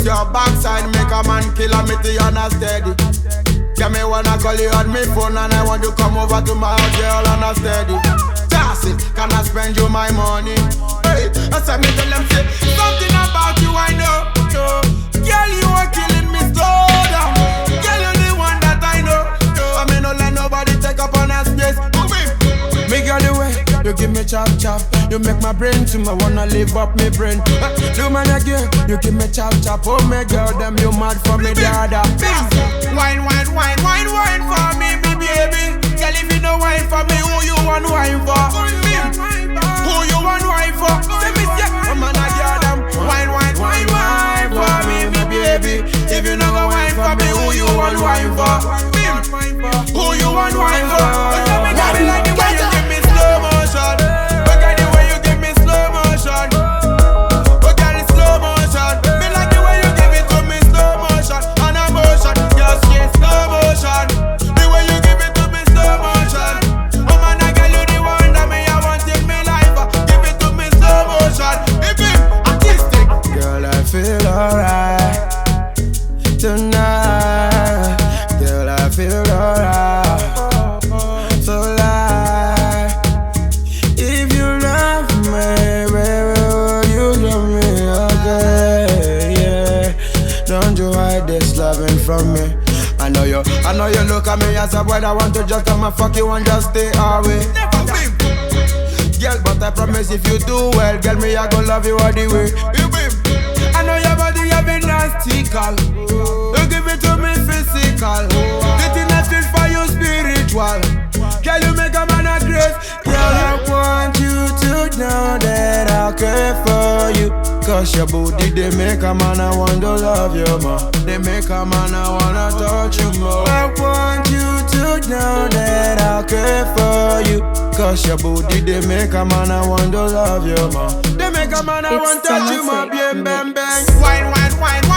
Your backside make a man kill a me to you and a steady. Yeah, me wanna call you on me phone and I want you come over to my house, girl, and a steady. That's it, can I spend you my money? Hey, I said me tell them say something about you I know. Girl, you are killing me slow down. Girl, you're the one that I know. I mean, don't let nobody take up on that space. Me girl, the way you give me chop chop, you make my brain to me wanna live up me brain. Do man again, you give me chop chop. Oh my girl, them you mad for me, dada. Wine, wine, wine, wine, wine for me, baby. Girl, if you don't wine for me, who you want wine for? Who you want wine for? Say me say, oh man, I girl them. Wine, wine, wine, wine for me, baby. If you don't go wine for me, who you want wine for? Who you want wine for? Girl, like the way you give me slow motion. Look at the way you give me slow motion. Look at the slow motion. Me like the way you give it to me slow motion. On a motion, yes, yes, slow motion. The way you give it to me slow motion. Oh man, I got you the one that me I want in me life. Give it to me slow motion. If it artistic, girl, I feel alright tonight. Girl, I feel alright. So lie. If you love me, baby, will you love me again? Yeah. Don't you hide this loving from me. I know you look at me as a boy that want to just come and fuck you and just stay away. Girl, but I promise if you do well, girl, me I gon' love you all the way. I know your body have been nastical. You give it to me physical. The thing that feel for you spiritual. Girl, you make a man a grace. Girl, I want you to know that I'll care for you. Cause your booty, they make a man I want to love you more. They make a man I wanna touch you more. I want you to know that I'll care for you. Cause your booty, they make a man I want to love you more. They make a man I want to touch you more. Bang, bang, bang. Wine, wine, wine, wine.